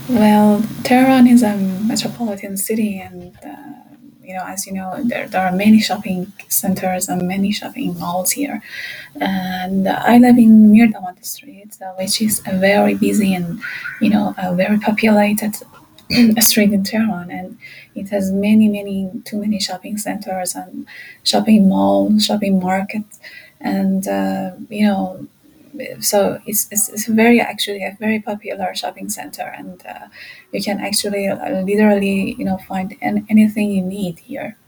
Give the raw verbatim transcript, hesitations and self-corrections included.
Well, Tehran is a metropolitan city, and uh, you know, as you know, there, there are many shopping centers and many shopping malls here. And I live in Mirdamad Street, uh, which is a very busy and you know a very populated street in Tehran, and it has many, many, too many shopping centers and shopping malls, shopping markets, and uh, you know so it's, it's, it's very actually a very popular shopping center, and uh, you can actually uh, literally you know find an, anything you need here.